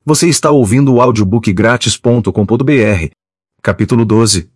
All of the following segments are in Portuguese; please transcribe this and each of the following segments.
Você está ouvindo o audiobookgratis.com.br. Capítulo 12.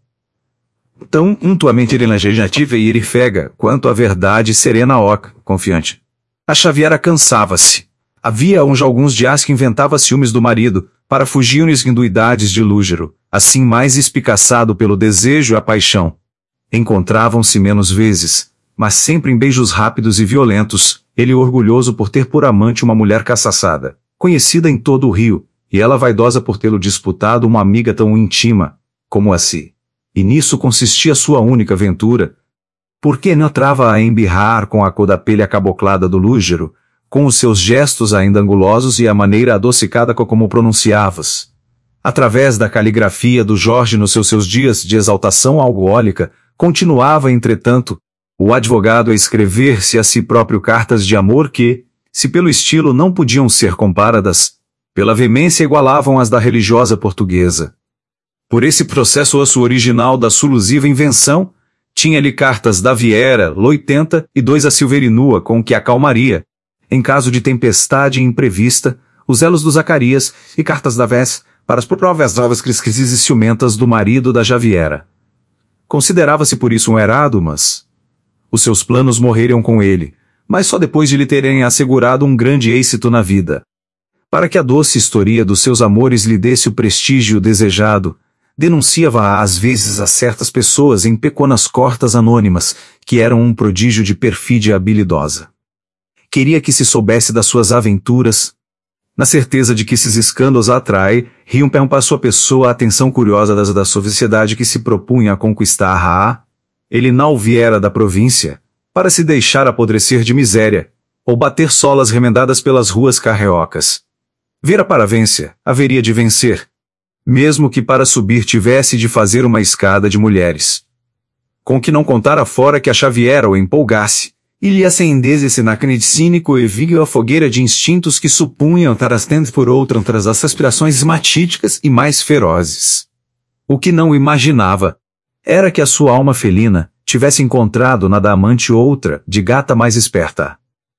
Tão tua mente irenativa e irifega, quanto a verdade serena oca, confiante. A Xaviera cansava-se. Havia já alguns dias que inventava ciúmes do marido, para fugir-lhes induidades de Lúgero, assim mais espicaçado pelo desejo e a paixão. Encontravam-se menos vezes, mas sempre em beijos rápidos e violentos, ele orgulhoso por ter por amante uma mulher caçaçada, conhecida em todo o Rio, e ela vaidosa por tê-lo disputado uma amiga tão íntima, como a si. E nisso consistia sua única aventura. Porque não trava a embirrar com a codapelha caboclada do Lúgero, com os seus gestos ainda angulosos e a maneira adocicada como pronunciavas. Através da caligrafia do Jorge nos seus dias de exaltação alcoólica, continuava, entretanto, o advogado a escrever-se a si próprio cartas de amor que, se pelo estilo não podiam ser comparadas, pela veemência igualavam as da religiosa portuguesa. Por esse processo osso original da solusiva invenção, tinha-lhe cartas da Viera, Loitenta, e 2 a Silverinua com que acalmaria, em caso de tempestade imprevista, os elos do Zacarias, e cartas da Vés, para as próprias novas crises e ciumentas do marido da Javiera. Considerava-se por isso um errado, mas os seus planos morreram com ele, mas só depois de lhe terem assegurado um grande êxito na vida. Para que a doce história dos seus amores lhe desse o prestígio desejado, denunciava-a às vezes a certas pessoas em pequenas cortas anônimas, que eram um prodígio de perfídia habilidosa. Queria que se soubesse das suas aventuras. Na certeza de que esses escândalos a atrai, riam para sua pessoa a atenção curiosa da sociedade que se propunha a conquistar. Ele não viera da província, para se deixar apodrecer de miséria, ou bater solas remendadas pelas ruas carreocas. Vera para vência, haveria de vencer. Mesmo que para subir tivesse de fazer uma escada de mulheres. Com que não contara fora que a Xaviera o empolgasse, e lhe acendesse na crente cínico e viga a fogueira de instintos que supunham tarastendo por outras as aspirações matíticas e mais ferozes. O que não imaginava era que a sua alma felina tivesse encontrado na da amante outra, de gata mais esperta.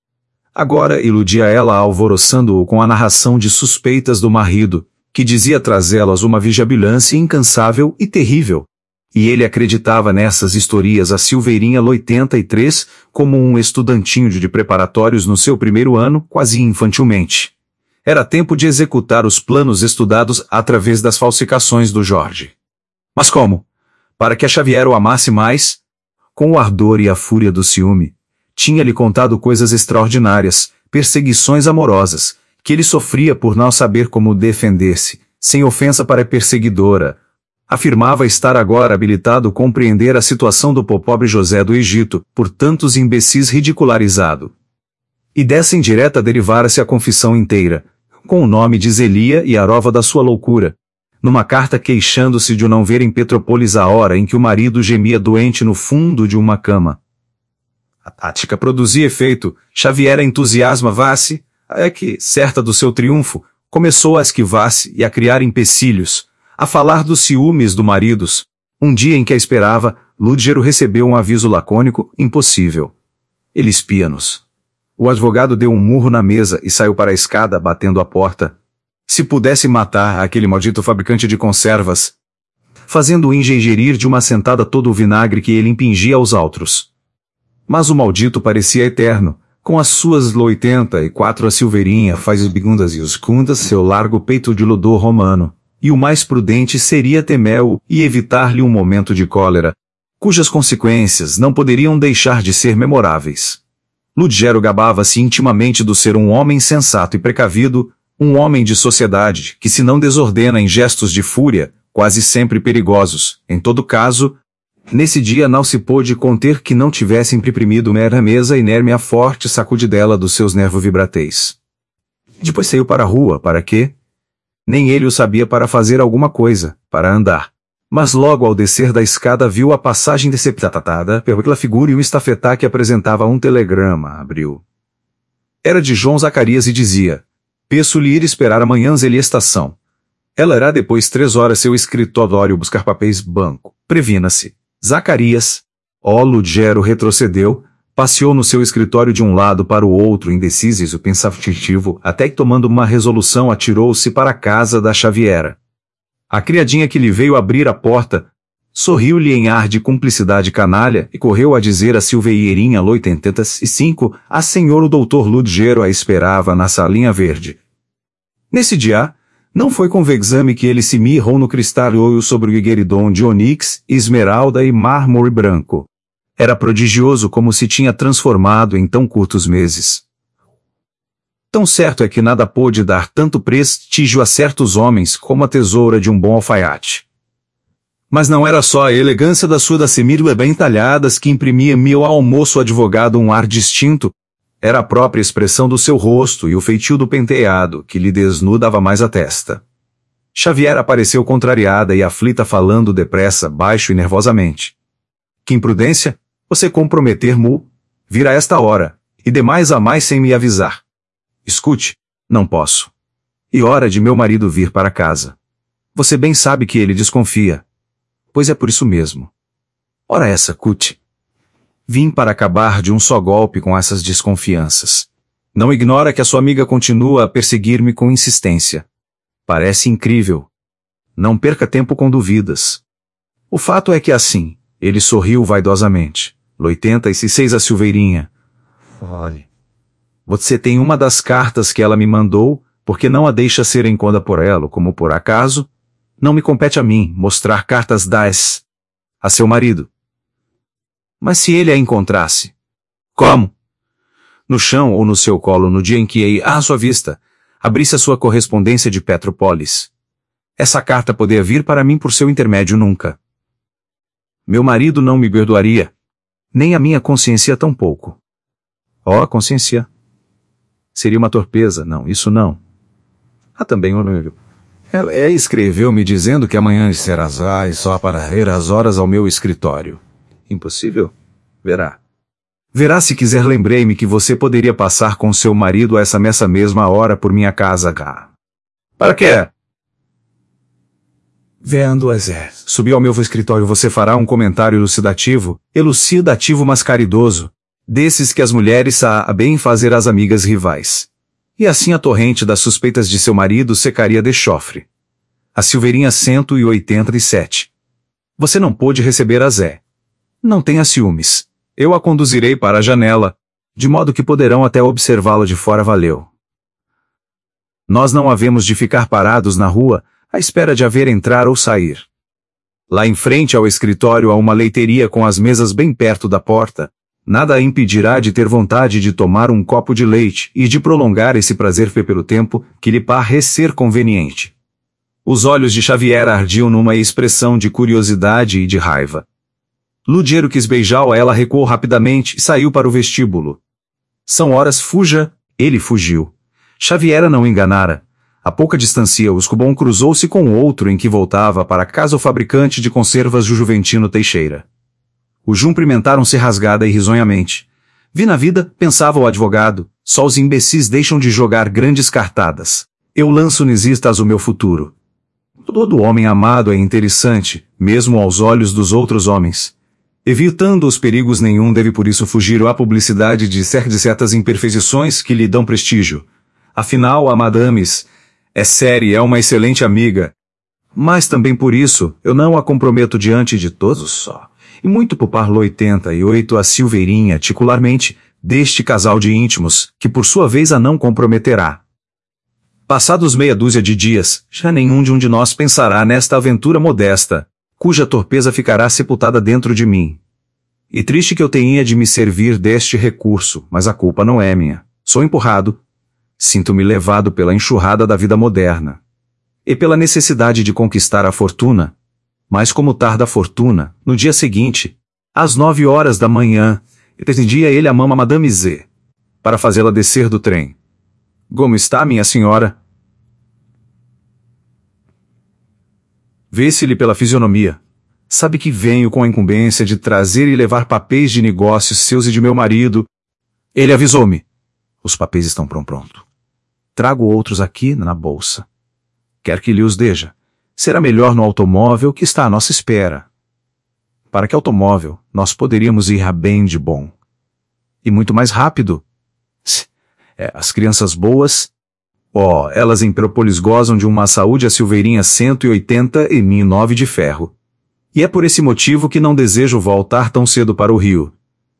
Agora iludia ela alvoroçando-o com a narração de suspeitas do marido, que dizia trazê-las uma vigilância incansável e terrível. E ele acreditava nessas historias a Silveirinha Loitenta como um estudantinho de preparatórios no seu primeiro ano, quase infantilmente. Era tempo de executar os planos estudados através das falsificações do Jorge. Mas como? Para que a Xaviera o amasse mais? Com o ardor e a fúria do ciúme, tinha-lhe contado coisas extraordinárias, perseguições amorosas, que ele sofria por não saber como defender-se, sem ofensa para a perseguidora. Afirmava estar agora habilitado a compreender a situação do pobre José do Egito, por tantos imbecis ridicularizado. E dessa indireta derivara-se a confissão inteira, com o nome de Zelia e a prova da sua loucura, numa carta queixando-se de não ver em Petrópolis a hora em que o marido gemia doente no fundo de uma cama. A tática produzia efeito, Xaviera entusiasmava-se, é que, certa do seu triunfo, começou a esquivar-se e a criar empecilhos, a falar dos ciúmes do maridos. Um dia em que a esperava, Lúgero recebeu um aviso lacônico, impossível. Ele espia-nos. O advogado deu um murro na mesa e saiu para a escada batendo a porta. Se pudesse matar aquele maldito fabricante de conservas, fazendo-o ingerir de uma sentada todo o vinagre que ele impingia aos outros. Mas o maldito parecia eterno, com as suas 84 a Silveirinha faz as bigundas e os cundas seu largo peito de lodor romano, e o mais prudente seria temê-o e evitar-lhe um momento de cólera, cujas consequências não poderiam deixar de ser memoráveis. Lúgero gabava-se intimamente do ser um homem sensato e precavido, um homem de sociedade que se não desordena em gestos de fúria, quase sempre perigosos, em todo caso. Nesse dia não se pôde conter que não tivessem imprimido na mesa inerme a forte sacudidela dos seus nervos vibrateis. Depois saiu para a rua, para quê? Nem ele o sabia, para fazer alguma coisa, para andar. Mas logo ao descer da escada viu a passagem deceptada pela figura e um estafetá que apresentava um telegrama, abriu. Era de João Zacarias e dizia: peço-lhe ir esperar amanhã ele estação. Ela irá depois 3 horas seu escritório buscar papéis banco. Previna-se. Zacarias. Lúgero retrocedeu, Passeou no seu escritório de um lado para o outro, indeciso e pensativo, até que, tomando uma resolução, atirou-se para a casa da Xaviera. A criadinha que lhe veio abrir a porta sorriu-lhe em ar de cumplicidade canalha e correu a dizer a Silveirinha 85, a senhor o doutor Ludgero a esperava na salinha verde. Nesse dia, não foi com vexame que ele se mirrou no cristalho sobre o higueridon de onix, esmeralda e mármore branco. Era prodigioso como se tinha transformado em tão curtos meses. Tão certo é que nada pôde dar tanto prestígio a certos homens como a tesoura de um bom alfaiate. Mas não era só a elegância da sua semília bem talhadas que imprimia ao moço advogado um ar distinto, era a própria expressão do seu rosto e o feitio do penteado que lhe desnudava mais a testa. Xavier apareceu contrariada e aflita, falando depressa, baixo e nervosamente. Que imprudência! Você comprometer-mo, vir a esta hora, e demais a mais sem me avisar. Escute, não posso. E hora de meu marido vir para casa. Você bem sabe que ele desconfia. Pois é por isso mesmo. Ora essa, Cut. Vim para acabar de um só golpe com essas desconfianças. Não ignora que a sua amiga continua a perseguir-me com insistência. Parece incrível. Não perca tempo com dúvidas. O fato é que assim, ele sorriu vaidosamente. 86 a Silveirinha. Olhe. Você tem uma das cartas que ela me mandou, porque não a deixa ser enconda por ela, como por acaso? Não me compete a mim mostrar cartas das a seu marido. Mas se ele a encontrasse? Como? No chão ou no seu colo no dia em que, à sua vista, abrisse a sua correspondência de Petrópolis. Essa carta poderia vir para mim por seu intermédio nunca. Meu marido não me perdoaria. Nem a minha consciência tampouco. Oh, consciência. Seria uma torpeza. Não, isso não. Ah, também o meu. Ela escreveu-me dizendo que amanhã serás e só para ir às horas ao meu escritório. Impossível? Verá. Verá se quiser. Lembrei-me que você poderia passar com seu marido a essa mesma hora por minha casa. Para quê? Vendo Zé. Subiu ao meu escritório. Você fará um comentário elucidativo mas caridoso, desses que as mulheres sabem fazer às amigas rivais. E assim a torrente das suspeitas de seu marido secaria de chofre. A Silveirinha 187. Você não pôde receber a Zé. Não tenha ciúmes. Eu a conduzirei para a janela, de modo que poderão até observá-la de fora. Valeu. Nós não havemos de ficar parados na rua, à espera de a ver entrar ou sair. Lá em frente ao escritório há uma leiteria com as mesas bem perto da porta. Nada a impedirá de ter vontade de tomar um copo de leite e de prolongar esse prazer pelo tempo que lhe parecer conveniente. Os olhos de Xavier ardiam numa expressão de curiosidade e de raiva. Ludgero quis beijá-la, ela recuou rapidamente e saiu para o vestíbulo. São horas, fuja. Ele fugiu. Xaviera não enganara. A pouca distância, o Escubom cruzou-se com outro em que voltava para casa o fabricante de conservas Juventino Teixeira. Os cumprimentaram-se rasgada e risonhamente. Vi na vida, pensava o advogado, só os imbecis deixam de jogar grandes cartadas. Eu lanço nesistas o meu futuro. Todo homem amado é interessante, mesmo aos olhos dos outros homens. Evitando os perigos, nenhum deve por isso fugir à publicidade de certas imperfeições que lhe dão prestígio. Afinal, a Madames é séria, é uma excelente amiga. Mas também por isso, eu não a comprometo diante de todos só. E muito por parlo 88 a Silveirinha, particularmente, deste casal de íntimos, que por sua vez a não comprometerá. Passados meia dúzia de dias, já nenhum de nós pensará nesta aventura modesta, cuja torpeza ficará sepultada dentro de mim. E triste que eu tenha de me servir deste recurso, mas a culpa não é minha. Sou empurrado. Sinto-me levado pela enxurrada da vida moderna. E pela necessidade de conquistar a fortuna. Mas como tarda a fortuna, no dia seguinte, às 9 horas da manhã, pretendia ele a mama Madame Z, para fazê-la descer do trem. Como está, minha senhora? Vê-se-lhe pela fisionomia. Sabe que venho com a incumbência de trazer e levar papéis de negócios seus e de meu marido. Ele avisou-me. Os papéis estão pronto. Trago outros aqui na bolsa. Quer que lhe os deixe. Será melhor no automóvel que está à nossa espera. Para que automóvel, nós poderíamos ir a bem de bom. E muito mais rápido. As crianças boas... elas em Petrópolis gozam de uma saúde a Silveirinha 180 e mim 9 de ferro. E é por esse motivo que não desejo voltar tão cedo para o Rio.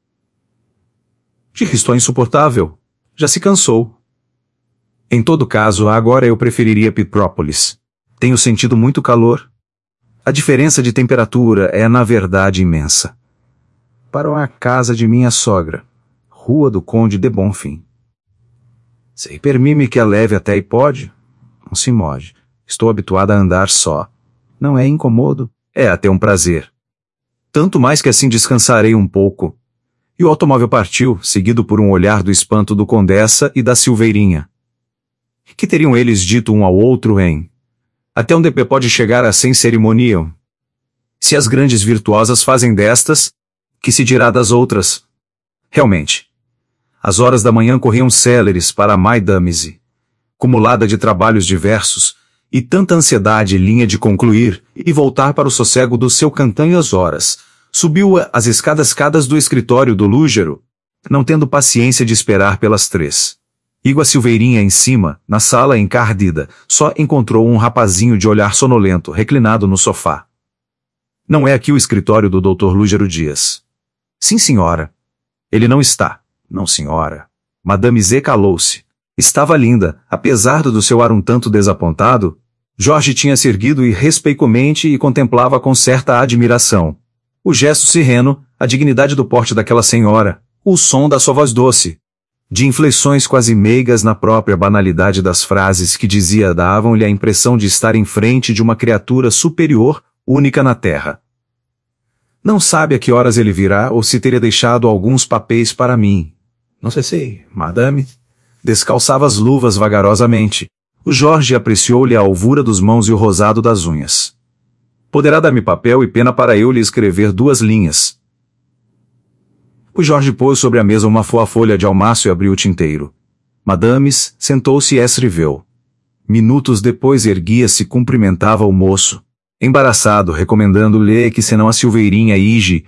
Estou insuportável. Já se cansou. Em todo caso, agora eu preferiria Petrópolis. Tenho sentido muito calor. A diferença de temperatura é, na verdade, imensa. Para a casa de minha sogra, Rua do Conde de Bonfim. Se permite-me que a leve até aí pode? Não se morde. Estou habituada a andar só. Não é incômodo. É até um prazer. Tanto mais que assim descansarei um pouco. E o automóvel partiu, seguido por um olhar do espanto do Condessa e da Silveirinha. Que teriam eles dito um ao outro em... Até onde pode chegar a sem cerimoniam? Se as grandes virtuosas fazem destas, que se dirá das outras? Realmente. As horas da manhã corriam céleres para a Madame, cumulada de trabalhos diversos, e tanta ansiedade linha de concluir e voltar para o sossego do seu cantanho às horas. Subiu as escadas do escritório do Lúgero, não tendo paciência de esperar pelas 3. Igua Silveirinha em cima, na sala encardida, só encontrou um rapazinho de olhar sonolento reclinado no sofá. Não é aqui o escritório do Dr. Lúgero Dias. Sim, senhora. Ele não está. Não, senhora. Madame Z calou-se. Estava linda, apesar do seu ar um tanto desapontado. Jorge tinha se erguido irrespeitosamente e contemplava com certa admiração. O gesto sereno, a dignidade do porte daquela senhora, o som da sua voz doce. De inflexões quase meigas na própria banalidade das frases que dizia davam-lhe a impressão de estar em frente de uma criatura superior, única na terra. Não sabe a que horas ele virá ou se teria deixado alguns papéis para mim. Não sei, madame. Descalçava as luvas vagarosamente. O Jorge apreciou-lhe a alvura dos mãos e o rosado das unhas. Poderá dar-me papel e pena para eu lhe escrever 2 linhas. O Jorge pôs sobre a mesa uma folha de almaço e abriu o tinteiro. Madames sentou-se e escreveu. Minutos depois erguia-se e cumprimentava o moço, embaraçado, recomendando-lhe que senão a Silveirinha ige